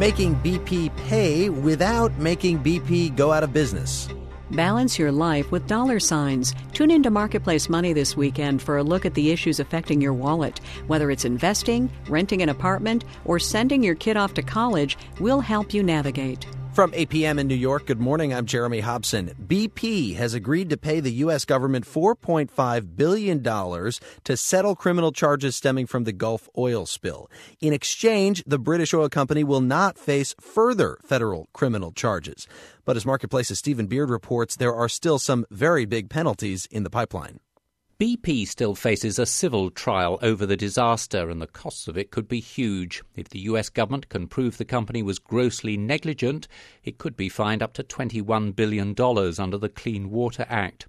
making BP pay without making BP go out of business. Balance your life with dollar signs. Tune into Marketplace Money this weekend for a look at the issues affecting your wallet. Whether it's investing, renting an apartment, or sending your kid off to college, we'll help you navigate. From 8 p.m. in New York, good morning, I'm Jeremy Hobson. BP has agreed to pay the U.S. government $4.5 billion to settle criminal charges stemming from the Gulf oil spill. In exchange, the British oil company will not face further federal criminal charges. But as Marketplace's Stephen Beard reports, there are still some very big penalties in the pipeline. BP still faces a civil trial over the disaster, and the costs of it could be huge. If the U.S. government can prove the company was grossly negligent, it could be fined up to $21 billion under the Clean Water Act.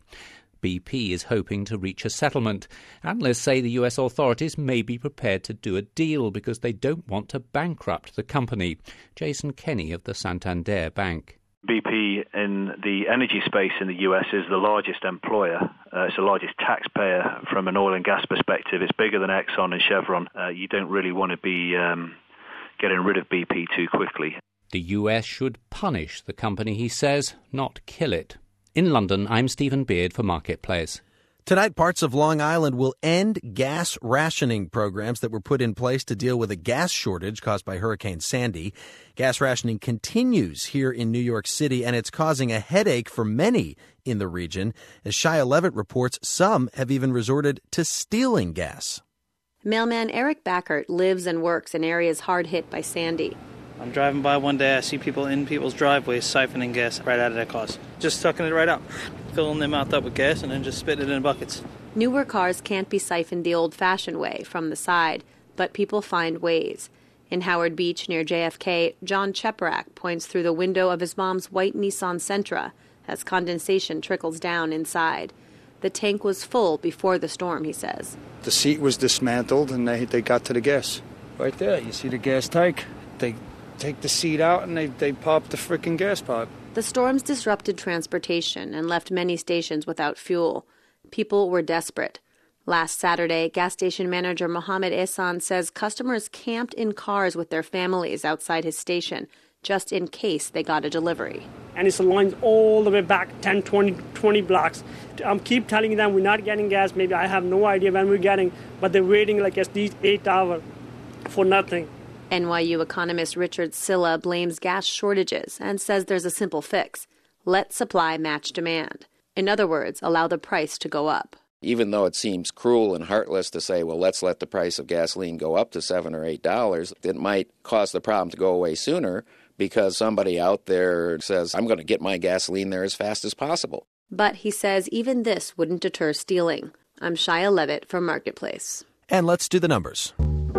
BP is hoping to reach a settlement. Analysts say the U.S. authorities may be prepared to do a deal because they don't want to bankrupt the company. Jason Kenney of the Santander Bank. BP in the energy space in the U.S. is the largest employer. It's the largest taxpayer from an oil and gas perspective. It's bigger than Exxon and Chevron. You don't really want to be getting rid of BP too quickly. The U.S. should punish the company, he says, not kill it. In London, I'm Stephen Beard for Marketplace. Tonight, parts of Long Island will end gas rationing programs that were put in place to deal with a gas shortage caused by Hurricane Sandy. Gas rationing continues here in New York City, and it's causing a headache for many in the region. As Shia Levitt reports, some have even resorted to stealing gas. Mailman Eric Backert lives and works in areas hard hit by Sandy. I'm driving by one day, I see people in people's driveways siphoning gas right out of their cars. Just sucking it right out, filling their mouth up with gas and then just spitting it in buckets. Newer cars can't be siphoned the old-fashioned way, from the side, but people find ways. In Howard Beach near JFK, John Cheparak points through the window of his mom's white Nissan Sentra as condensation trickles down inside. The tank was full before the storm, he says. The seat was dismantled and they got to the gas. Right there, you see the gas tank? They take the seat out and they pop the frickin' gas pipe. The storms disrupted transportation and left many stations without fuel. People were desperate. Last Saturday, gas station manager Mohammed Ehsan says customers camped in cars with their families outside his station, just in case they got a delivery. And it's lines all the way back 10, 20 blocks. Keep telling them we're not getting gas. Maybe I have no idea when we're getting, but they're waiting like at least 8 hours for nothing. NYU economist Richard Silla blames gas shortages and says there's a simple fix. Let supply match demand. In other words, allow the price to go up. Even though it seems cruel and heartless to say, well, let's let the price of gasoline go up to $7 or $8, it might cause the problem to go away sooner because somebody out there says, I'm going to get my gasoline there as fast as possible. But he says even this wouldn't deter stealing. I'm Shia Levitt for Marketplace. And let's do the numbers.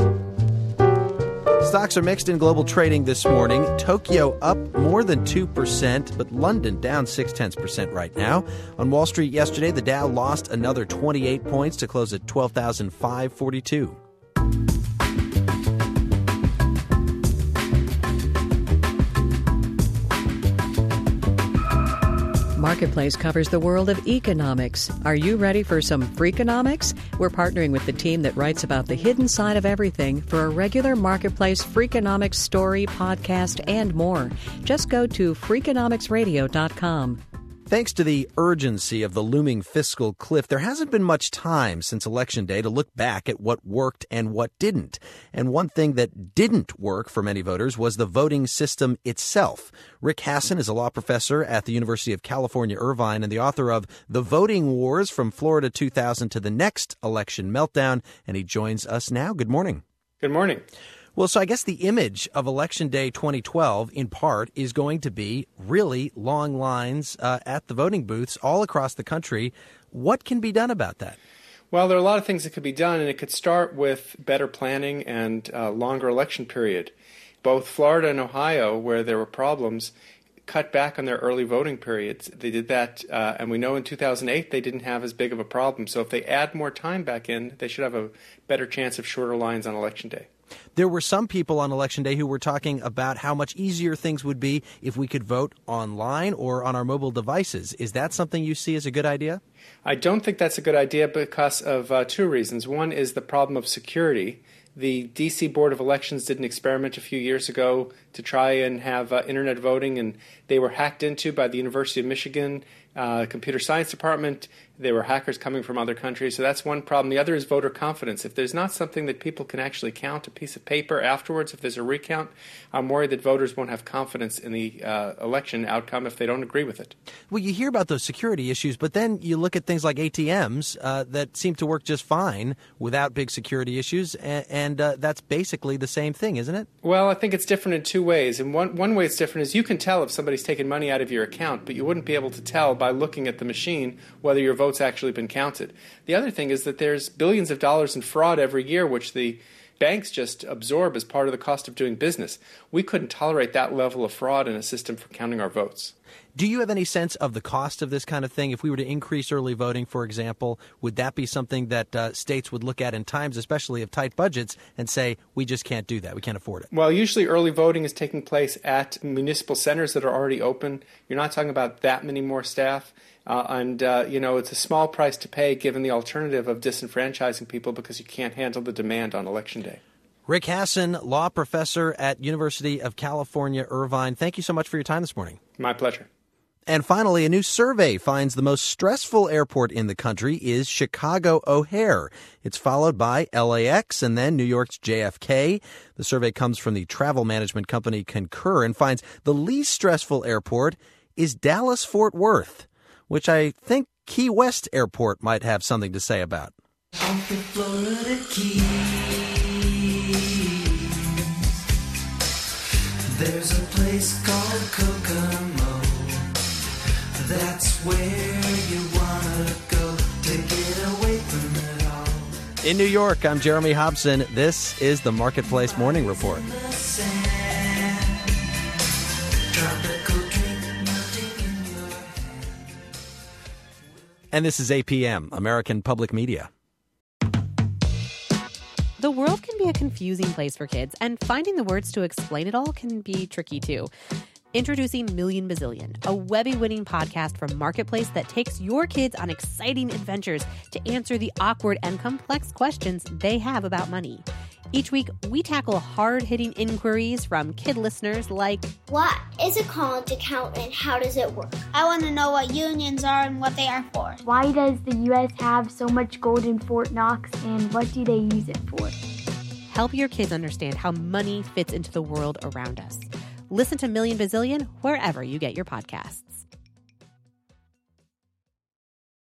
Stocks are mixed in global trading this morning. Tokyo up more than 2%, but London down 0.6% right now. On Wall Street yesterday, the Dow lost another 28 points to close at 12,542. Marketplace covers the world of economics. Are you ready for some Freakonomics? We're partnering with the team that writes about the hidden side of everything for a regular Marketplace Freakonomics story, podcast, and more. Just go to Freakonomicsradio.com. Thanks to the urgency of the looming fiscal cliff, there hasn't been much time since Election Day to look back at what worked and what didn't. And one thing that didn't work for many voters was the voting system itself. Rick Hasson is a law professor at the University of California, Irvine, and the author of The Voting Wars from Florida 2000 to the Next Election Meltdown, and he joins us now. Good morning. Good morning. Well, so I guess the image of Election Day 2012, in part, is going to be really long lines at the voting booths all across the country. What can be done about that? Well, there are a lot of things that could be done, and it could start with better planning and longer election period. Both Florida and Ohio, where there were problems, cut back on their early voting periods. They did that, and we know in 2008 they didn't have as big of a problem. So if they add more time back in, they should have a better chance of shorter lines on Election Day. There were some people on Election Day who were talking about how much easier things would be if we could vote online or on our mobile devices. Is that something you see as a good idea? I don't think that's a good idea because of two reasons. One is the problem of security. The D.C. Board of Elections did an experiment a few years ago to try and have internet voting, and they were hacked into by the University of Michigan computer science department. There were hackers coming from other countries, so that's one problem. The other is voter confidence. If there's not something that people can actually count, a piece of paper afterwards, if there's a recount, I'm worried that voters won't have confidence in the election outcome if they don't agree with it. Well, you hear about those security issues, but then you look at things like ATMs that seem to work just fine without big security issues, and that's basically the same thing, isn't it? Well, I think it's different in two ways. And one way it's different is you can tell if somebody's taken money out of your account, but you wouldn't be able to tell by looking at the machine whether your vote's actually been counted. The other thing is that there's billions of dollars in fraud every year, which the banks just absorb as part of the cost of doing business. We couldn't tolerate that level of fraud in a system for counting our votes. Do you have any sense of the cost of this kind of thing? If we were to increase early voting, for example, would that be something that states would look at in times, especially of tight budgets, and say, we just can't do that, we can't afford it? Well, usually early voting is taking place at municipal centers that are already open. You're not talking about that many more staff. It's a small price to pay given the alternative of disenfranchising people because you can't handle the demand on Election Day. Rick Hasen, law professor at University of California, Irvine. Thank you so much for your time this morning. My pleasure. And finally, a new survey finds the most stressful airport in the country is Chicago O'Hare. It's followed by LAX and then New York's JFK. The survey comes from the travel management company Concur and finds the least stressful airport is Dallas-Fort Worth, which I think Key West Airport might have something to say about. There's a place called Kokomo. That's where you wanna go to get away from it all. In New York, I'm Jeremy Hobson. This is the Marketplace Morning Report. And this is APM, American Public Media. The world can be a confusing place for kids, and finding the words to explain it all can be tricky too. Introducing Million Bazillion, a Webby-winning podcast from Marketplace that takes your kids on exciting adventures to answer the awkward and complex questions they have about money. Each week, we tackle hard-hitting inquiries from kid listeners like, what is a college account and how does it work? I want to know what unions are and what they are for. Why does the U.S. have so much gold in Fort Knox and what do they use it for? Help your kids understand how money fits into the world around us. Listen to Million Bazillion wherever you get your podcasts.